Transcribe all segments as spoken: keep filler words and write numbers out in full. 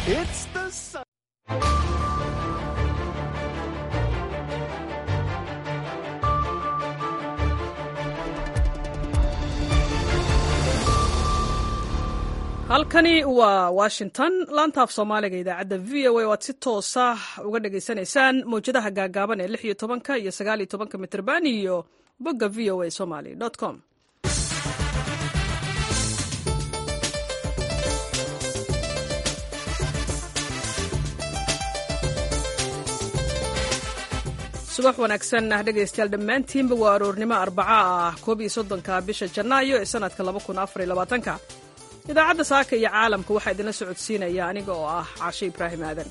It's the sun. halkani waa washington laanta af soomaaliga idaacadda v o a waad si toosa uga dhagaysanaysaan mawjadaha gaagaaban ee lix iyo tobanka iyo sagaal iyo tobanka mitrban iyo bogga v o a somaly com subax wanaagsan ah dhegaystayaal dhammaantiinba waa aroornimo arbaca ah koob iyo soddonka bisha janaayo ee sanadka laba kun afar iyo labaatanka idaacadda saaka iyo caalamka waxaa idinla socodsiinaya aniga oo ah caashe ibraahim aadan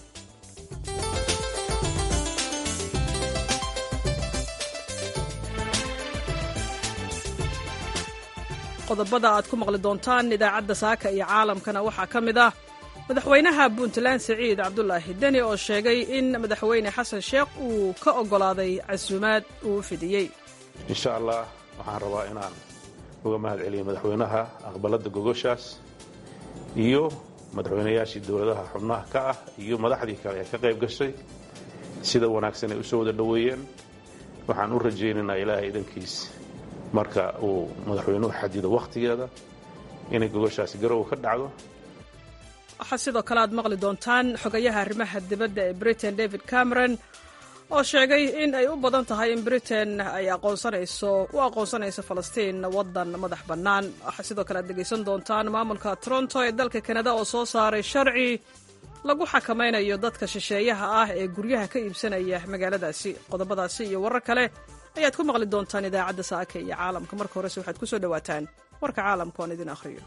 qodobada aad ku maqli doontaan idaacadda saaka iyo caalamkana waxaa ka mid ah madaxweynaha puntland siciid cabdulaahi deni oo sheegay in madaxweyne xasan sheekh uu ka oggolaaday casuumaad uu fidiyey insha allah waxaan rabaa inaan uga mahad celiyo madaxweynaha aqbalada gogoshaas iyo madaxweynayaashii dowladaha xubnaha ka ah iyo madaxdii kale ee ka qayb gashay sida wanaagsan ay u soo wada dhoweeyeen waxaan u rajaynaynaa ilaahay idankiis marka uu madaxweynuhu xadido wakhtigeeda inay gogoshaasi garow ka dhacdo waxaa sidoo kale aad maqli doontaan xogayaha arrimaha dibadda ee britain david cameron oo sheegay in ay u badan tahay in britain ay aqoonsanayso u aqoonsanayso falastiin waddan madax bannaan waxaa sidoo kale aad dhegaysan doontaan maamulka toronto ee dalka kanada oo soo saaray sharci lagu xakamaynayo dadka shisheeyaha ah ee guryaha ka iibsanaya magaaladaasi qodobadaasi iyo warar kale ayaad ku maqli doontaan idaacadda saaka iyo caalamka marka horese waxaad ku soo dhowaataan warka caalamka oon idin akhriyo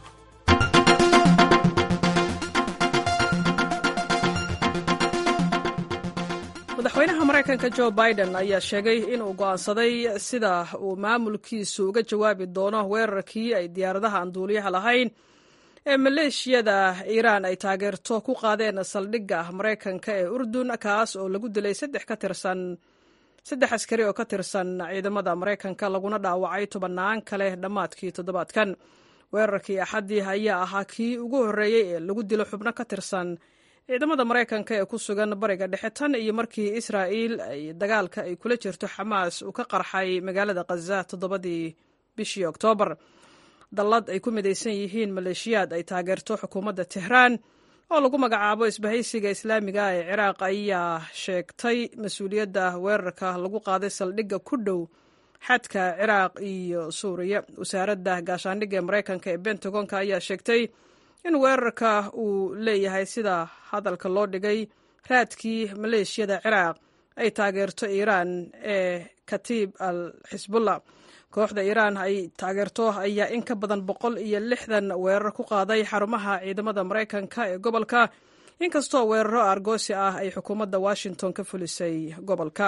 madaxweynaha maraykanka jo biden ayaa sheegay inuu go'aansaday sida uu maamulkiisu uga jawaabi doono weerarkii ay diyaaradaha aan duuliyaha lahayn ee maleeshiyada iiraan ay taageerto ku qaadeen saldhigga maraykanka ee urdun kaas oo lagu dilay saddex ka tirsan saddex askari oo ka tirsan ciidamada maraykanka laguna dhaawacay tobannaan kale dhammaadkii toddobaadkan weerarkii axaddii ayaa ahaa kii ugu horreeyey ee lagu dilo xubno ka tirsan ciidamada maraykanka ee ku sugan bariga dhexe tan iyo markii israa'iil ay dagaalka ay kula jirto xamaas uu ka qarxay magaalada khaza toddobadii bishii oktoobar dallad ay ku midaysan yihiin maleeshiyaad ay taageerto xukuumadda tehraan oo lagu magacaabo isbahaysiga islaamiga ee ciraaq ayaa sheegtay mas-uuliyadda weerarka lagu qaaday saldhigga ku dhow xadka ciraaq iyo suuriya wasaaradda gaashaandhigga ee maraykanka ee bentagonka ayaa sheegtay in weerarka uu leeyahay sida hadalka loo dhigay raadkii maleeshiyada ciraaq ay taageerto iiraan ee katiib al xisbullah kooxda iiraan ay taageerto ayaa in ka badan boqol iyo lixdan weerar ku qaaday xarumaha ciidamada maraykanka ee gobolka inkastoo weeraro argoosi ah ay xukuumadda washington ka fulisay gobolka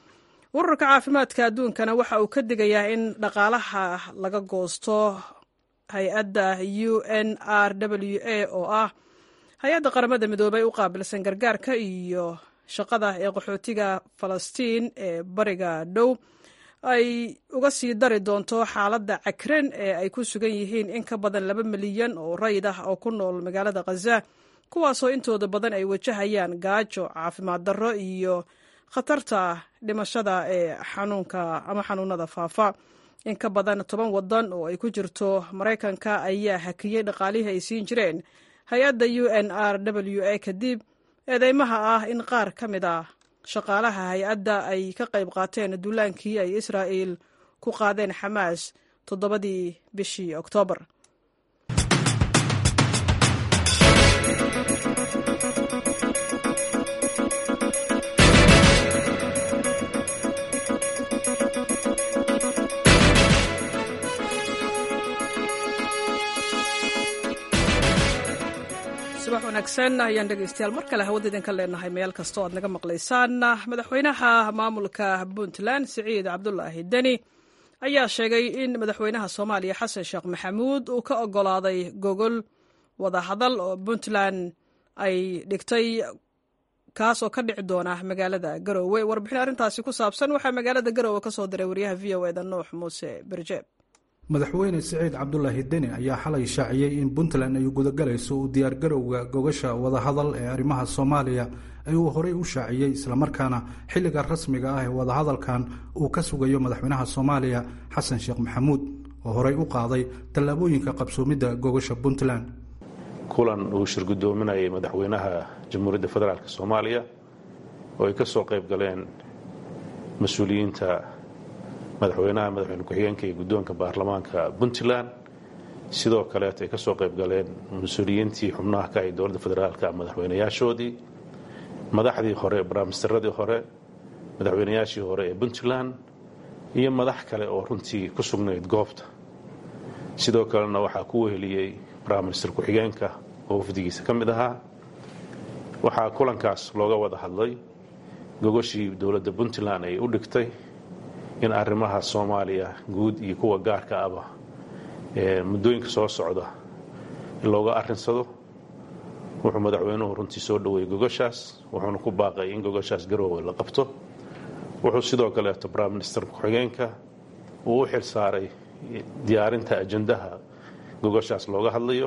ururka caafimaadka adduunkana waxa uu ka digayaa in dhaqaalaha laga goosto hay-adda u n r w a oo ah hay-adda qaramada midoobay u qaabilsan gargaarka iyo shaqada ee qaxootiga falastiin ee bariga dhow ay uga sii dari doonto xaaladda cakran ee ay ku sugan yihiin in ka badan laba milyan oo rayid ah oo ku nool magaalada khaza kuwaasoo intooda badan ay wajahayaan gaajo caafimaad darro iyo khatarta dhimashada ee xanuunka ama xanuunada faafa in ka badan toban waddan oo ay ku jirto maraykanka ayaa hakiyey dhaqaalihii ay siin jireen hay-adda u n r w a kadib eedeymaha ah in qaar ka mid ah shaqaalaha hay-adda ay ka qayb qaateen duulaankii ay israa'iil ku qaadeen xamaas toddobadii bishii oktoobar subax wanaagsan ayaan dhegaystayaal mar kale hawada idinka leenahay meel kastoo aad naga maqlaysaan madaxweynaha maamulka puntland siciid cabdulaahi deni ayaa sheegay in madaxweynaha soomaaliya xasan sheekh maxamuud uu ka oggolaaday gogol wadahadal oo puntland ay dhigtay kaas oo ka dhici doona magaalada garoowe warbixin arrintaasi ku saabsan waxaa magaalada garoowe ka soo diray wariyaha v o eda nuux muuse berjeeb madaxweyne Siciid Cabdullaahi Deni ayaa xalay shaaciyay in Puntland ay gudagalayso u diyaar garowga gogasha wada hadal ee arrimaha Soomaaliya ay uu horey u shaaciyay isla markaana xilliga rasmiga ah ee wada hadalkan uu ka sugayo madaxweynaha Soomaaliya Xasan Sheekh Maxamuud oo horey u qaaday tallaabooyinka qabsoomidda gogasha Puntland. kulan uu shirgudoominayay madaxweynaha Jamhuuriyadda Federaalka Soomaaliya oo ay ka soo qayb galeen mas'uuliyiinta madaxweynaha madaxweyne ku-xigeenka iyo guddoonka baarlamaanka Puntland sidoo kale ay ka soo qayb galeen mas'uuliyiintii xubnaha ka ah dowladda federaalka madaxweynayaashoodii madaxdii hore barnaamijyadeedii hore madaxweynayaashii hore ee Puntland iyo madax kale oo runtii ku sugnayd goobta sidoo kalena waxaa ku weheliyay barnaamijyada ku-xigeenka oo wafdigiisa ka mid ahaa waxaa kulankaas looga wada hadlay gogoshii dowladda Puntland ay u dhigtay in arrimaha Soomaaliya guud iyo kuwa gaarka ah ee muddooyinka soo socda looga arinsado wuxuu madaxweynuhu runtii soo dhaweeyay gogoshaas wuxuuna ku baaqay in gogoshaas Garowe la qabto wuxuu sidoo kale Prime Minister ku-xigeenka uu u xil saaray diyaarinta ajandaha gogoshaas looga hadlayo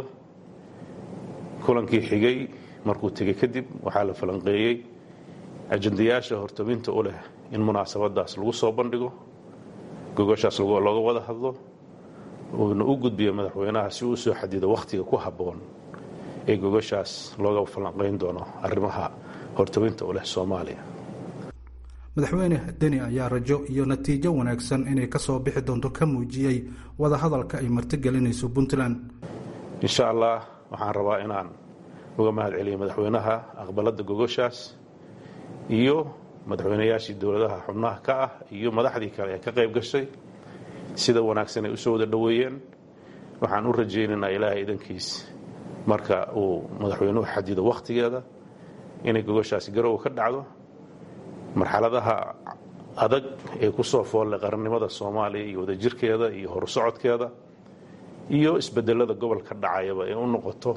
kulankii xigay markuu tagay kadib waxaa la falanqeeyay ajandayaasha hortobinta u leh in munaasabadaas lagu soo bandhigo gogoshaas looga wada hadlo uuna u gudbiyo madaxweynaha si uu soo xadido waqtiga ku habboon ee gogoshaas looga falanqeyn doono arrimaha hortobinta u leh Soomaaliya. madaxweyne Deni ayaa rajo iyo natiijo wanaagsan inay ka soo bixi doonto ka muujiyay wada hadalka ay martigelinayso Puntland. insha Allah waxaan rabaa inaan uga mahadceliyo madaxweynaha aqbalada gogoshaas iyo madaxweynayaashii dowladaha xubnaha ka ah iyo madaxdii kale ee ka qayb gashay sida wanaagsan ay u soo wada dhaweeyeen waxaan u rajaynaynaa Ilaahay idankiis marka uu madaxweynuhu xadido waqtigeeda inay gogoshaas Garowe ka dhacdo marxaladaha adag ee ku soo foolay qarannimada Soomaaliya iyo wadajirkeeda iyo horusocodkeeda iyo isbedelada gobolka dhacayaba ee u noqoto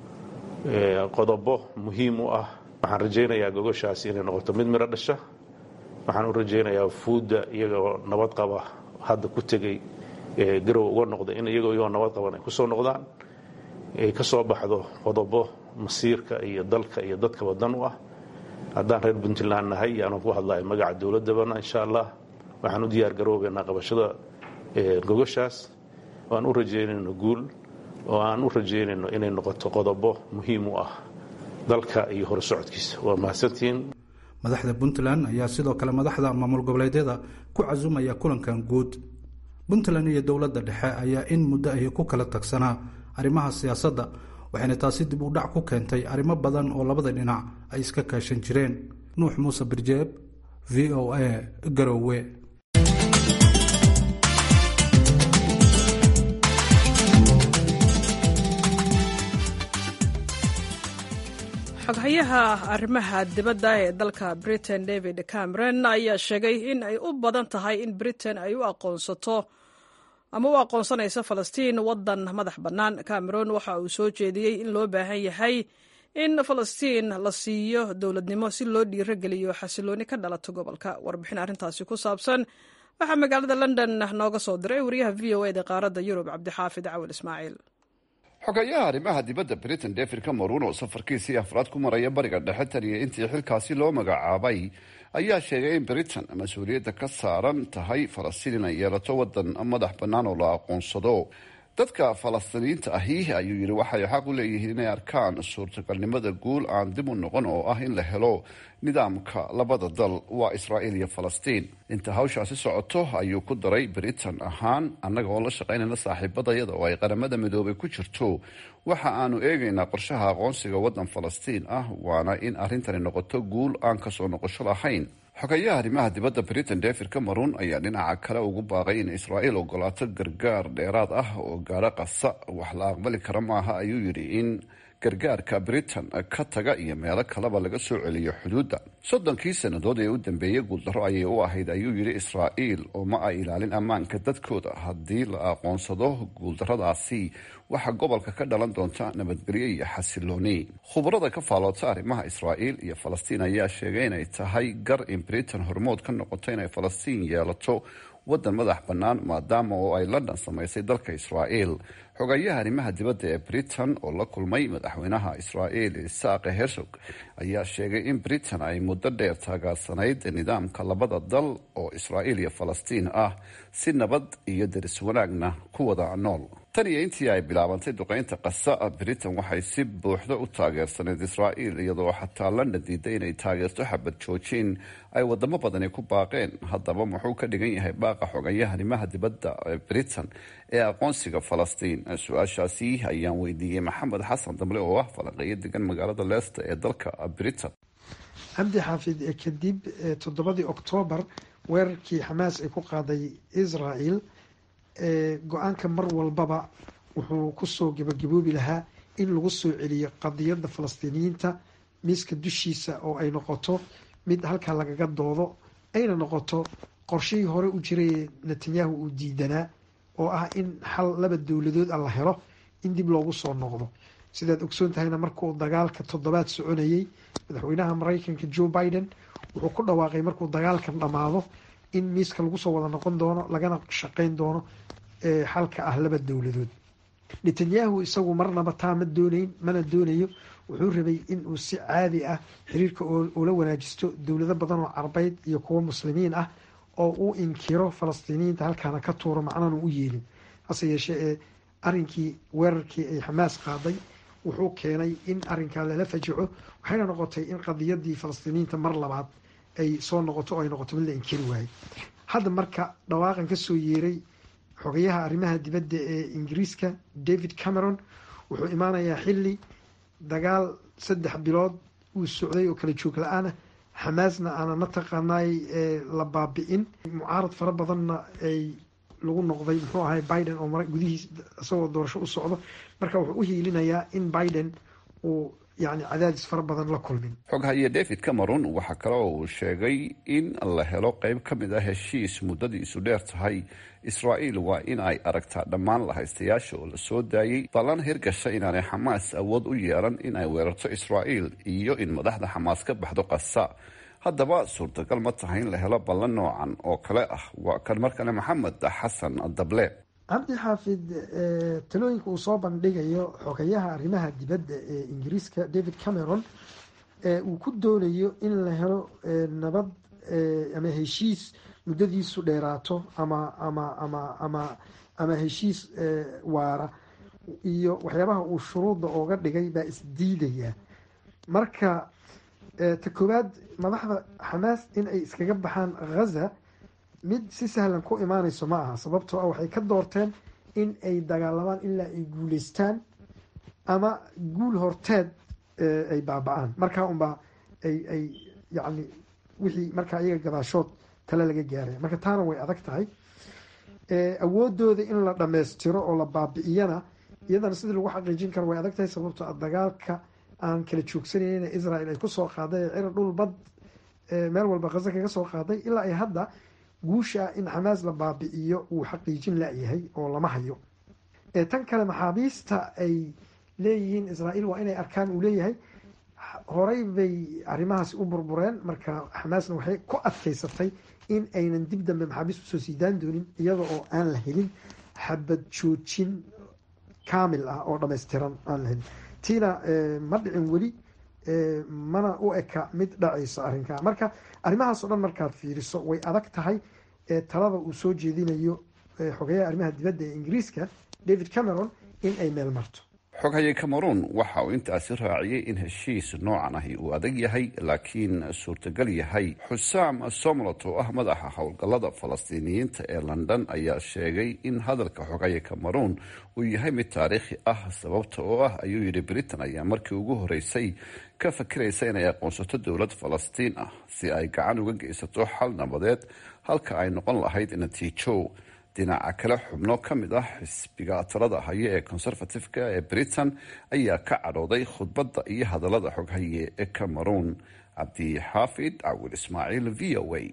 qodobo muhiim u ah waxaan rajaynayaa gogoshaas inay noqoto mid miro dhasha waxaan u rajaynayaa fuuda iyagoo nabad qaba hadda ku tagay ee Garowe uga noqda in iyagoo nabad qaban ay ku soo noqdaan ay ka soo baxdo qodobo masiirka iyo dalka iyo dadka wadan u ah haddaan reer Puntland nahay yaanu ku hadlaay magaca dawladda insha Allah waxaan u diyaar garoobeynaa qabashada ee gogoshaas waan u rajaynayno guul oo aan u rajaynayno inay noqoto qodobo muhiim u ah dalka iyo horsocodkiisa. waa mahadsantiin. madaxda Puntland ayaa sidoo kale madaxda maamul goboleedyada ku cazumaya kulankan guud. Puntland iyo dowladda dhexe ayaa in muddo ay ku kala tagsanaa arrimaha siyaasadda waxayna taasi dib u dhac ku keentay arrimo badan oo labada dhinac ay iska kaashan jireen. Nuux Muuse Birjeeb, V O A, Garowe. xoghayaha arrimaha dibadda ee dalka Britain David Cameron ayaa sheegay in ay u badan tahay in Britain ay u aqoonsato ama u aqoonsanayso Falastiin wadan madax bannaan. Cameron waxa uu soo jeediyey in loo baahan yahay in Falastiin la siiyo dowladnimo si loo dhiirigeliyo xasilooni ka dhalato gobolka. warbixin arrintaasi ku saabsan waxaa magaalada London nooga soo diray wariyaha V O A da qaaradda Yurub Cabdixaafid Cawil Ismaaciil. xogayaha arrimaha dibadda Britain David Cameron oo safarkiisii afraad ku maraya bariga dhexe tan iyo intii xilkaasi loo magacaabay ayaa sheegay in Britain mas-uuliyadda ka saaran tahay Falastiin inay yeelato wadan madax bannaan oo la aqoonsado. dadka Falastiiniinta ahi ayuu yidhi waxay xaq u leeyihiin inay arkaan suurtagalnimada guul aan dib u noqon oo ah in la helo nidaamka labada dal waa Israa'iil iyo Falastiin. inta hawshaasi socoto ayuu ku daray Britain ahaan annaga oo la shaqaynayna saaxiibadayada oo ay qaramada midoobay ku jirto waxa aanu eegaynaa qorshaha aqoonsiga wadan Falastiin ah waana in arrintani noqoto guul aan ka soo noqosho lahayn. xogayaha arrimaha dibadda Britain David Cameron ayaa dhinaca kale ugu baaqay in Israa'iil ogolaato gargaar dheeraad ah oo gaara Qasa. wax la aqbali kara maaha ayuu yidhi in gargaarka Britain ka taga iyo meelo kaleba laga soo celiyo xuduudda. soddonkii sannadood ee u dambeeyey guuldarro ayay u ahayd ayuu yidhi Israa'iil oo ma ay ilaalin ammaanka dadkooda. haddii la aqoonsado guuldarradaasi waxa gobolka ka dhalan doonta nabadgelyo iyo xasilooni. khubarada ka faaloota arrimaha Israa'iil iyo Falastiin ayaa sheegay inay tahay gar in Britain hormood ka noqoto inay Falastiin yeelato waddan madax bannaan maadaama oo ay london samaysay dalka israa'iil. xogayaha arrimaha dibadda ee britain oo la kulmay madaxweynaha israa'iil isaaq herzog ayaa sheegay in britain ay muddo dheer taagaarsanayd nidaamka labada dal oo israa'iil iyo falastiin ah si nabad iyo deris wanaagna ku wada nool. tan iyo intii ay bilaabantay duqeynta qasa, britain waxay si buuxda u taageersanayd israa'iil iyadoo xataa london diiday inay taageerto xabad joojin ay wadamo badani ku baaqeen. haddaba muxuu ka dhigan yahay baaqa xogayaha arrimaha dibadda ee britain ee aqoonsiga falastiin? su-aashaasi ayaan weydiiyey maxamed xasan damle oo ah falanqeeyo degan magaalada leicester ee dalka britain. cabdi xaafid, kadib toddobadii oktoobar weerarkii xamaas ay ku qaaday israel, go-aanka mar walbaba wuxuu kusoo gabagaboobi lahaa in lagu soo celiyo qadiyadda falastiiniyiinta miiska dushiisa oo ay noqoto mid halkaa lagaga doodo, ayna noqoto qorshihii hore u jiray netanyahu uu diidanaa oo ah in xal laba dowladood a la helo in dib loogu soo noqdo. sidaad ogsoon tahayna markuu dagaalka toddobaad soconayay, madaxweynaha mareykanka joe biden wuxuu ku dhawaaqay markuu dagaalkan dhammaado in miiska lagu soo wada noqon doono lagana shaqeyn doono xalka ah laba dowladood. netanyahu isagu marnaba taa ma doonayn, mana doonayo. wuxuu rabay in uu si caadi ah xiriirka ula wanaajisto dowlado badan oo carabeed iyo kuwo muslimiin ah oo uu inkiro falastiiniyiinta halkaana ka tuuro, macnana u yeelin. hase yeeshee ee arrinkii weerarkii ay xamaas qaaday wuxuu keenay in arrinkaa lala fajaco, waxayna noqotay in qadiyadii falastiiniyiinta mar labaad ay soo noqoto oo ay noqoto mid la inkiri waayay. hadda marka dhawaaqan kasoo yeeray xogayaha arrimaha dibadda ee ingiriiska david cameron wuxuu imaanayaa xilli dagaal saddex bilood uu socday oo kala joog la-aan ah, xamaasna aana na taqaanaay la baabi'in, mucaarad fara badanna ay lagu noqday muxuu ahay biden oo mara gudihiis isagoo doorasho u socdo. marka wuxuu u hiilinayaa in biden uu yani cadaadis fara badan la kulmin. xoghaye david cameron waxaa kale oo uu sheegay in la helo qeyb ka mid ah heshiis muddadiisu dheer tahay. israa'iil waa in ay aragtaa dhammaan lahaystayaasha oo la soo daayey, ballan hirgasha inaanay xamaas awood u yeelan in ay weerarto israa'iil iyo in madaxda xamaas ka baxdo qasa. haddaba suurtagal ma tahay in la helo ballan noocan oo kale ah? waa kan mar kale maxamed xasan dable. cabdi xaafid, talooyinka uu soo bandhigayo xogayaha arrimaha dibadda ee ingiriiska david cameron uu ku doonayo in la helo nabad ama heshiis muddadiisu dheeraato ama ama ama ama ama heshiis waara iyo waxyaabaha uu shuruudda ooga dhigay baa isdiidaya. marka ta koowaad, madaxda xamaas in ay iskaga baxaan ghaza mid si sahlan ku imaanayso ma aha, sababtoo ah waxay ka doorteen in ay dagaalamaan ilaa ay guuleystaan ama guul horteed ay baaba-aan. markaa unbaa ay ay yacni wixii markaa iyaga gadaashood tale laga gaaray. marka taana way adag tahay. awoodooda in la dhammaystiro oo la baabi'iyana iyadana sidii lagu xaqiijin karo way adag tahay, sababtoo ah dagaalka aan kala joogsanayna israel ay kusoo qaaday cir dhul bad meel walba ghaza kaga soo qaaday ilaa ay hadda guusha in xamaas la baabi'iyo uu xaqiijin la-yahay oo lama hayo. tan kale maxaabiista ay leeyihiin israa'iil waa inay arkaan uu leeyahay, horey bay arrimahaasi u burbureen. marka xamaasna waxay ku adkaysatay in aynan dib dambe maxaabiist usoo siidaan doonin iyada oo aan la helin xabad joojin kaamil ah oo dhammaystiran aan la helin. tiina ma dhicin weli, mana u eka mid dhacaysa arrinkaa. marka arrimahaas oo dhan markaad fiiriso way adag tahay talada uu soo jeedinayo xogayaha arrimaha dibadda ee ingiriiska david cameron in ay meel marto. xoghaye cameron waxa uu intaasi raaciyey in heshiis noocan ahi uu adag yahay laakiin suurtagal yahay. xusaam somlot oo ah madaxa howlgallada falastiiniyiinta ee london ayaa sheegay in hadalka xoghaye cameron uu yahay mid taariikhi ah, sababta oo ah ayuu yidhi britain ayaa markii ugu horeysay ka fakiraysa inay aqoonsato dowlad falastiin ah si ay gacan uga geysato xal nabadeed halka ay noqon lahayd natiijo. dhinaca kale, xubno ka mid ah xisbiga talada haya ee conservative-ka ee britain ayaa ka cadhooday khudbadda iyo hadallada xoghaye ee cameron. cabdi xaafid cawil ismaaciil, v o a.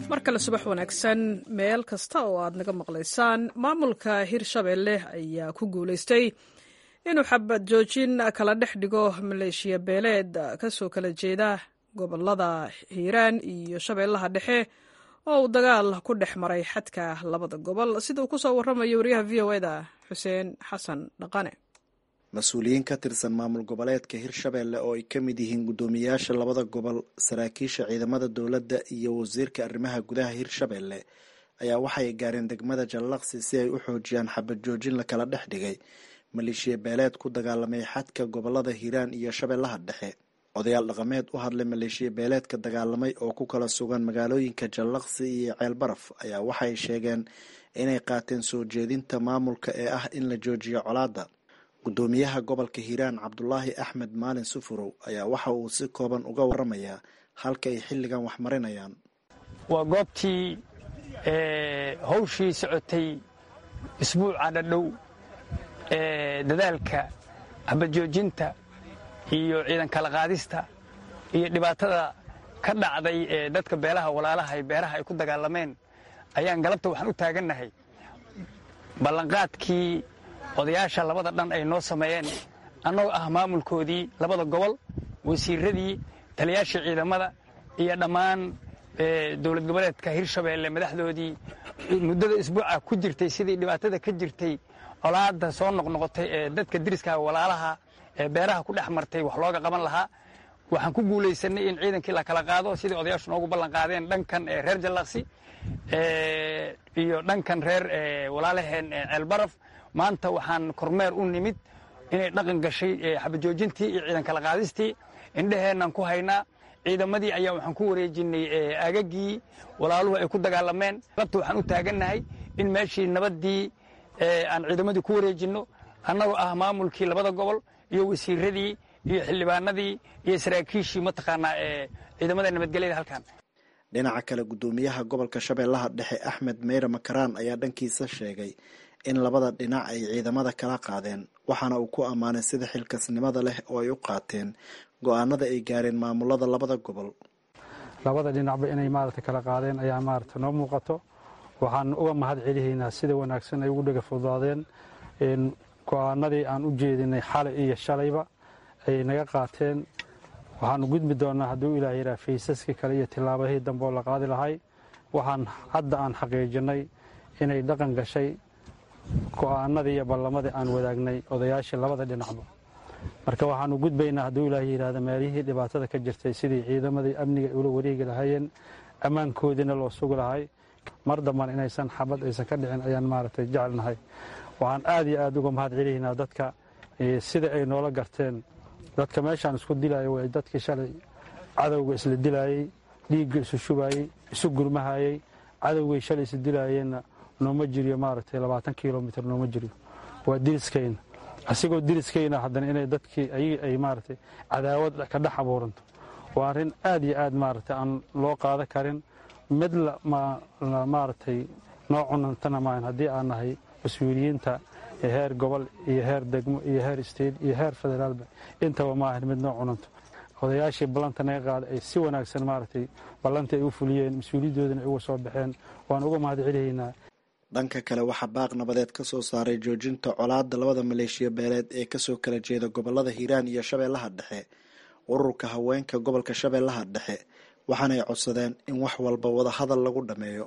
mar kale subax wanaagsan meel kasta oo aad naga maqlaysaan. maamulka hirshabelle ayaa ku guulaystay inuu xabad joojin kala dhex dhigo maleeshiya beeleed kasoo kala jeeda gobolada hiiraan iyo shabeellaha dhexe oo uu dagaal ku dhex maray xadka labada gobol, sida uu kusoo waramayo wariyaha v o eda xuseen xasan dhaqane. mas-uuliyiin ka tirsan maamul goboleedka hirshabelle oo ay ka mid yihiin guddoomiyayaasha labada gobol, saraakiisha ciidamada dowladda iyo wasiirka arrimaha gudaha hirshabelle ayaa waxay gaareen degmada jallaqsi si ay u xoojiyaan xabad joojin la kala dhex dhigay maleeshiya beeleed ku dagaalamay xadka gobolada hiiraan iyo shabeellaha dhexe. odayaal dhaqameed u hadlay maleeshiya beeleedka dagaalamay oo ku kala sugan magaalooyinka jallaqsi iyo ceelbaraf ayaa waxay sheegeen inay qaateen soo jeedinta maamulka ee ah in la joojiyo colaadda. guddoomiyaha gobolka hiiraan cabdulaahi axmed maalin sufurow ayaa waxa uu si kooban uga waramayaa halka ay xilligan wax marinayaan. waa goobtii hawshii socotay isbuuca dhadhow ee dadaalka xabajoojinta iyo ciidan kala qaadista iyo dhibaatada ka dhacday ee dadka beelaha walaalaha ee beeraha ay ku dagaalameen ayaan galabta waxaan u taagannahay ballanqaadkii odayaasha labada dhan ay noo sameeyeen annagoo ah maamulkoodii labada gobol, wasiiradii, taliyaashii ciidamada iyo dhammaan dowlad goboleedka hirshabelle madaxdoodii muddada isbuuca ku jirtay sidii dhibaatada ka jirtay colaadda soo noqnoqotay ee dadka deriska walaalaha ee beeraha ku dhex martay wax looga qaban lahaa. waxaan ku guulaysanay in ciidankii la kala qaado sidii odayaashu noogu ballan qaadeen dhankan ee reer jallaqsi iyo dhankan reer walaalaheen ceelbaraf. maanta waxaan kormeer u nimid inay dhaqan gashay xabajoojintii iyo ciidan kala qaadistii indhaheennan ku haynaa. ciidamadii ayaa waxaan ku wareejinay aagagii walaaluhu ay ku dagaalameen. labta waxaan u taagannahay in meeshii nabaddii aan ciidamadii ku wareejinno annagoo ah maamulkii labada gobol iyo wasiiradii iyo xildhibaanadii iyo saraakiishii mataqaanaa ee ciidamada nabadgelyada halkan. dhinaca kale guddoomiyaha gobolka shabeellaha dhexe axmed meyre makaraan ayaa dhankiisa sheegay in labada dhinac ay ciidamada kala qaadeen, waxaana uu ku ammaanay sida xilkasnimada leh oo ay u qaateen go-aanada ay gaareen maamulada labada gobol. labada dhinacba inay maaragta kala qaadeen ayaa maaragta noo muuqato. waxaan uga mahad celihaynaa sida wanaagsan ay ugu dhega fududaadeen go-aanadii aan u jeedinay xalay iyo shalayba ay naga qaateen. waxaanu gudbi doonaa hadduu ilaah yaraa faysaskii kale iyo tillaabadihii dambe oo la qaadi lahay. waxaan hadda aan xaqiijinay inay dhaqan gashay go-aanadii iyo ballamadii aan wadaagnay odayaashii labada dhinacba. marka waxaanu gudbaynaa hadduu ilaah yidhaahda meelihii dhibaatada ka jirtay sidii ciidamadii amniga ula wareegi lahaayeen, ammaankoodiina loo sugi lahay. mar dambana inaysan xabad aysan ka dhicin ayaan maaragtay jecelnahay. waxaan aad iyo aad uga mahad celihaynaa dadka sida ay noola garteen. dadka meeshaan isku dilaayo way dadkii shalay cadowga isla dilaayey, dhiigga isu shubaayey, isu gurmahayey. cadowgay shalay isu dilaayeenna nooma jiriyo maaragtay labaatan kilomitr nooma jiriyo. waa diriskayna asigoo diriskayna haddana inay dadkii ayagii ay maaragtay cadaawad ka dhex abuuranto waa arrin aad iyo aad maaragtay aan loo qaada karin. mid maaragtay noo cunantana maahan haddii aan nahay mas-uuliyiinta heer gobol iyo heer degmo iyo heer state iyo heer federaalba intaba maahan mid noo cunanto. odayaashii ballanta naga qaaday ay si wanaagsan maaragtay ballantii ay u fuliyeen, mas-uuliyadoodana ay uga soo baxeen. waan uga mahad celihaynaa. dhanka kale waxaa baaq nabadeed ka soo saaray joojinta colaadda labada maleeshiya beeleed ee kasoo kala jeeda gobolada hiiraan iyo shabeellaha dhexe. ururka haweenka gobolka shabeellaha dhexe waxaanay codsadeen in wax walba wada hadal lagu dhammeeyo.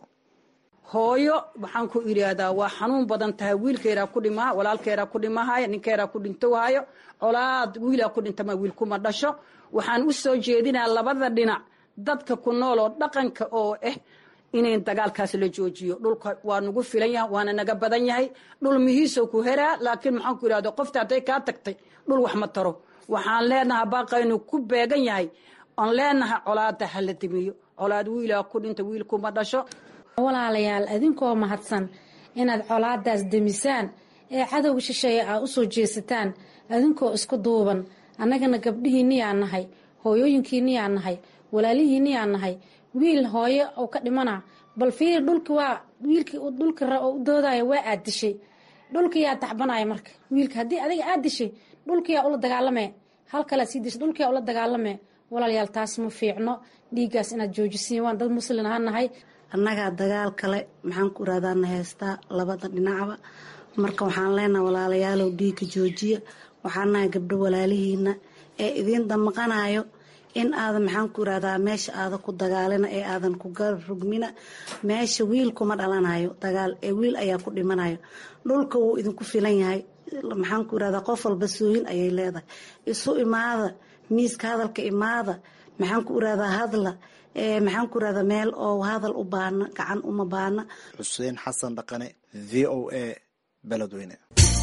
hooyo waxaan ku idhaahdaa waa xanuun badan tahay. wiilkeeraa ku dhimaa, walaalkeeraa ku dhimahaya, ninkeeraa ku dhintowaayo. colaad wiilaa ku dhintama wiil kuma dhasho. waxaan u soo jeedinaa labada dhinac dadka ku nool oo dhaqanka oo ah inay dagaalkaas la joojiyo. dhulka waa nagu filan yahay, waana naga badan yahay. dhul mihiisoo ku heraa, laakiin maxaan ku idhahda qofta hadday kaa tagtay dhul wax ma taro. waxaan leenahay baaqaynu ku beegan yahay oon leenahay colaadda ha la dimiyo. colaad wiilaa ku dhinta wiil kuma dhasho. walaalayaal idinkoo mahadsan inaad colaadaas demisaan ee cadowga shisheeye aad u soo jeesataan idinkoo isku duuban. annagana gabdhihiinniyaa nahay, hooyooyinkiinniyaa nahay, walaalihiinniyaa nahay. wiil hooyo oo ka dhimana bal fiir dhulki waa wiilkii dhulki u doodaya waa aad dishay. dhulkiyaa tacbanaya marka wiilka haddii adiga aad dishay dhulkiyaa ula dagaalame hal kale sii dishay dhulkiyaa ula dagaalame. walaalayaal taas ma fiicno. dhiiggaas inaad joojisiin waan dad muslin ahaan nahay. annagaa dagaal kale maxaan ku iraadaana haystaa labada dhinacba. marka waxaan leenahay walaalayaalow dhiigga joojiya. waxaan nahay gabdho walaalihiina ee idiin damaqanayo in aadan maxaan ku irahdaa meesha aadan ku dagaalina ee aadan ku garrugmina. meesha wiil kuma dhalanayo dagaal ee wiil ayaa ku dhimanayo. dhulka wuu idinku filan yahay. maxaan ku irahdaa qof walba sooyin ayay leedahay. isu imaada miiska hadalka imaada. maxaan ku irahdaa hadla ee maxaan ku irahdaa meel oo hadal u baahna gacan uma baahna. xuseen xasan dhaqane v o a beledweyne.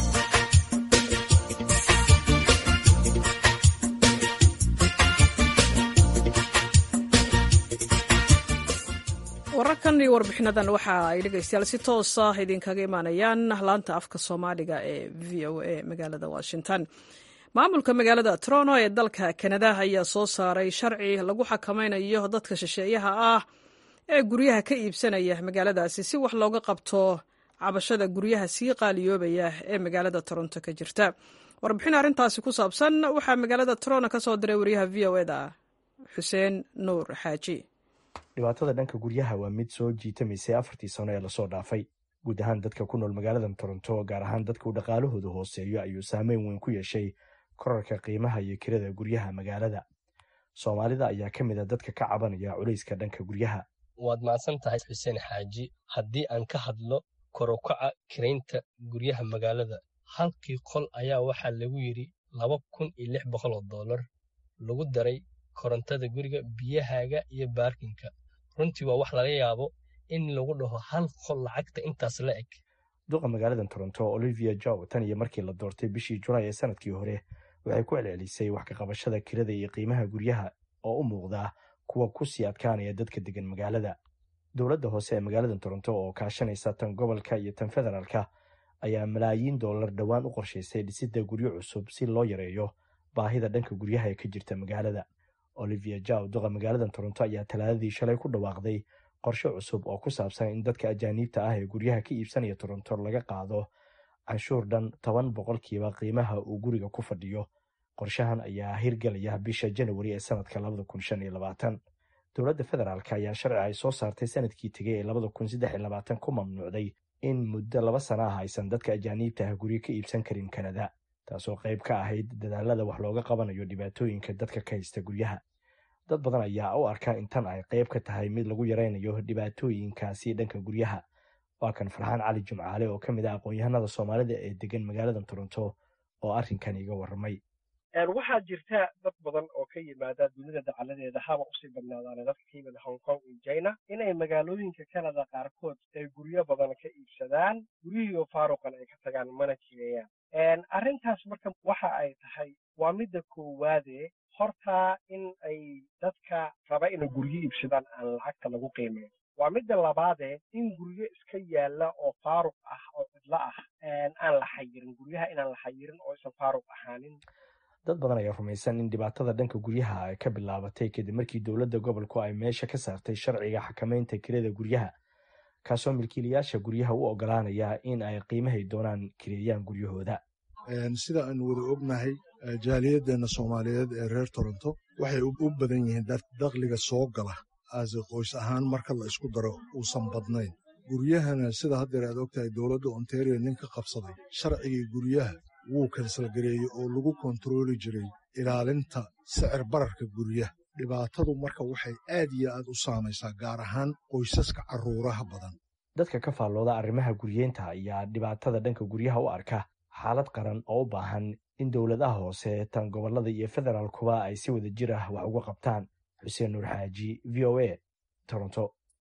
wararkan iyo warbixinadan waxa ay dhegaystayaal si toosa idinkaga imaanayaan laanta afka soomaaliga ee v o a magaalada washington. maamulka magaalada Toronto ee dalka Canada ayaa soo saaray sharci lagu xakameynayo dadka shisheeyaha ah ee guryaha ka iibsanaya magaaladaasi si wax looga qabto cabashada guryaha sii qaaliyoobaya ee magaalada Toronto ka jirta. warbixin arrintaasi ku saabsan waxaa magaalada Toronto ka soo diray wariyaha v o a-da Xuseen Nuur Xaaji. dhibaatada dhanka guryaha waa mid soo jiitamaysay afartii sano ee lasoo dhaafay. guud ahaan dadka ku nool magaalada Toronto, gaar ahaan dadka u dhaqaalahooda hooseeyo, ayuu saameyn weyn ku yeeshay korarka qiimaha iyo kirada guryaha magaalada. Soomaalida ayaa ka mid a dadka ka cabanaya culayska dhanka guryaha. waad mahadsan tahay Xuseen Xaaji. haddii aan ka hadlo kor u kaca kiraynta guryaha magaalada, halkii qol ayaa waxaa lagu yidhi laba kun iyo lix boqol oo doolar, lagu daray korontada guriga, biyahaaga iyo baarkinka. runtii waa wax laga yaabo in lagu dhaho hal qol lacagta intaas la eg. duqa magaalada Toronto Olivia Jow tan iyo markii la doortay bishii Julaay ee sanadkii hore waxay ku celcelisay wax ka qabashada kirada iyo qiimaha guryaha oo u muuqda kuwa ku sii adkaanaya dadka degan magaalada. dowladda hoose ee magaalada Toronto oo kaashanaysa tan gobolka iyo tan federaalka ayaa malaayiin doolar dhawaan u qorshaysay dhisidda guryo cusub si loo yareeyo baahida dhanka guryaha ee ka jirta magaalada. Olivia Jow duqa magaalada Toronto ayaa talaadadii shalay ku dhawaaqday qorshe cusub oo ku saabsan in dadka ajaaniibta ah ee guryaha ka iibsanaya Toronto laga qaado canshuur dhan toban boqolkiiba qiimaha uu guriga ku fadhiyo. qorshahan ayaa hirgelaya bisha January ee sanadka labada kun shan iyo labaatan. dowladda federaalka ayaa sharci ay soo saartay sanadkii tegay ee labada kun saddex iyo labaatan ku mamnuucday in muddo laba sano ah aysan dadka ajaaniibta ah guryo ka iibsan karin Canada, taasoo qayb ka ahayd dadaalada wax looga qabanayo dhibaatooyinka dadka ka haysta guryaha. dad badan ayaa u arkaa in tan ay qayb ka tahay mid lagu yaraynayo dhibaatooyinkaasi dhanka guryaha. waa kan Farxaan Cali Jumcaale oo ka mid ah aqoon-yahanada Soomaalida ee degan magaalada Toronto oo arrinkan iga warramay. waxaa jirta dad badan oo ka yimaada dunida dacaladeeda haba usii badnaadaan dadka ka yimid Hong Kong iyo China inay magaalooyinka Canada qaarkood ay guryo badan ka iibsadaan, guryihii faaruqan ay ka tagaan mana kireeyaan. arrintaas marka waxa ay tahay waa midda koowaade horta in ay dadka raba inay guryo iibsadaan aan lacagta lagu qiimeeyo. waa midda labaade in guryo iska yaala oo faaruq ah oo cidla ah aan la xayirin, guryaha inaan la xayirin oo isan faaruq ahaanin. dad badan ayaa rumaysan in dhibaatada dhanka guryaha ay ka bilaabatay kadib markii dowladda gobolku ay meesha ka saartay sharciga xakameynta kirada guryaha, kaasoo milkiilayaasha guryaha u ogolaanaya in ay qiimahay doonaan kireeyaan guryahooda. sida aan wada ognahay jaaliyaddeena Soomaaliyeed ee reer Toronto waxay u badan yihiin dakhliga soo gala as qoys ahaan marka la isku daro uusan badnayn. guryahana sida haddeer aad ogtahay dowladda Ontario ninka qabsaday sharcigii guryaha wuu kansalgareeyey oo lagu kontarooli jiray ilaalinta sicir bararka guryaha. dhibaatadu marka waxay aad iyo aad u saamaysaa gaar ahaan qoysaska carruuraha badan. dadka ka faallooda arrimaha guryeenta ayaa dhibaatada dhanka guryaha u arka xaalad qaran oo u baahan in dowladaha hoose tan gobolada iyo federaalkuba ay si wada jir ah wax uga qabtaan. Xuseen Nuur Xaaji, V O A, Toronto.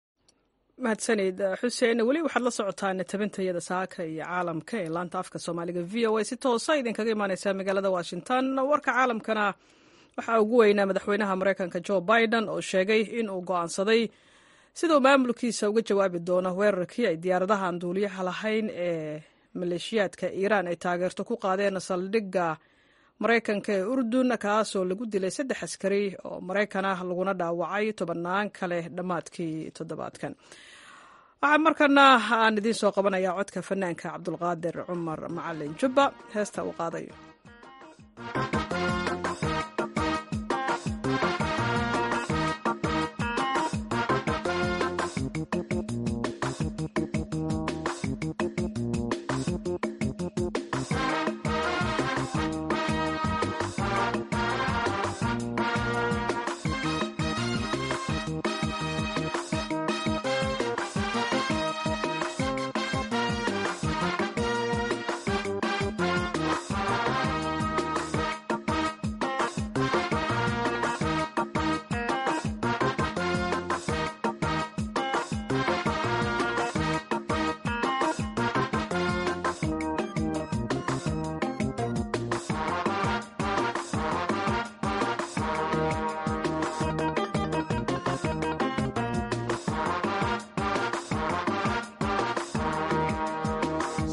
mahadsanid xuseen. weli waxaad la socotaan tabintayada saaka iyo caalamka ee laanta afka soomaaliga v o a si toosa idinkaga imaaneysa magaalada Washington. warka caalamkana waxaa ugu weynaa madaxweynaha Mareykanka Joe Biden oo sheegay in uu go'aansaday sidoo maamulkiisa uga jawaabi doono weerarkii ay diyaaradaha aan duuliyaha lahayn ee maleeshiyaadka Iiraan ay taageerto ku qaadeen saldhigga Mareykanka ee Urdun, kaasoo lagu dilay saddex askari oo Mareykan ah laguna dhaawacay tobannaan kale dhammaadkii toddobaadkan. waxaa markana aan idiin soo qabanayaa codka fanaanka Cabdulqaadir Cumar Macalin Jubba heesta uu qaadayo.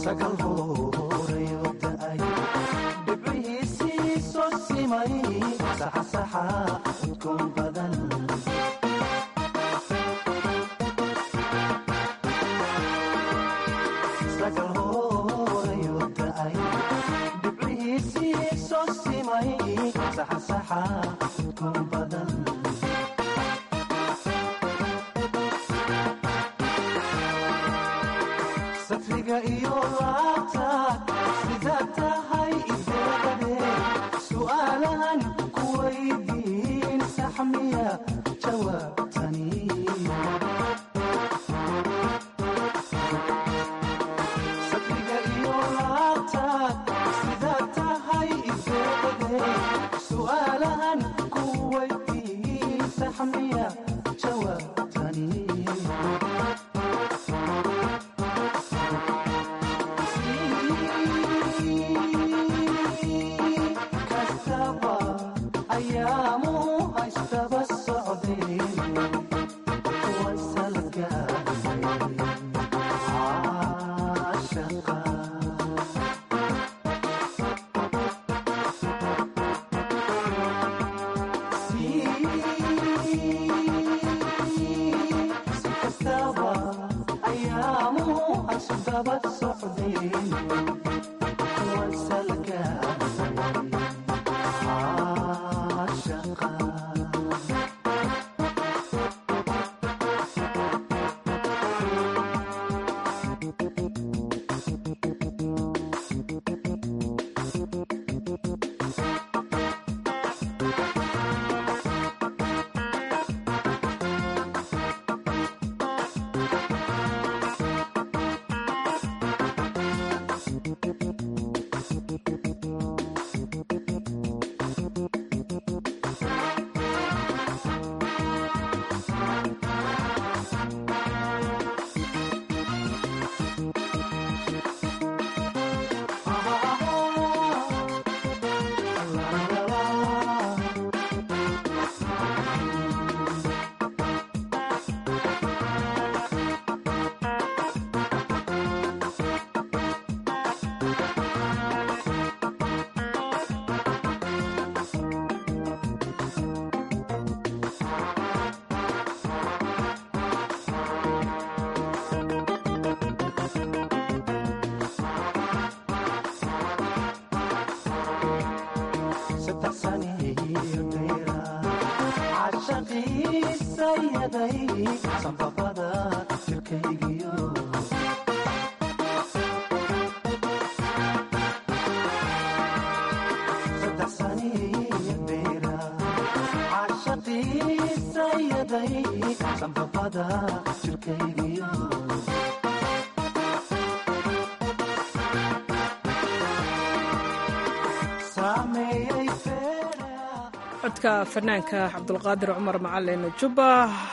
codka fanaanka cabdulqaadir cumar macalin jubba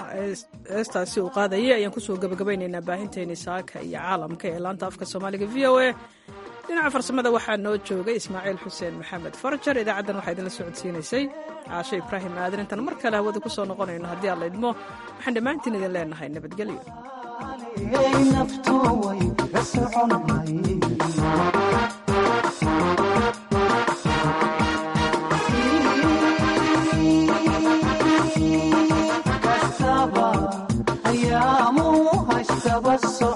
heestaasi uu qaadayay ayaan kusoo gabagabaynaynaa baahinteeni saaka iyo caalamka ee laanta afka soomaaliga v o a dhinaca farsamada waxaa noo joogay ismaaciil xuseen maxamed farjar idaacaddan waxaa idinla socodsiinaysay caashe ibraahim aadan intaan mar kale hawada ku soo noqonayno haddii aan la idmo waxaan dhammaantiin idin leenahay nabadgelyo Ayamu hasta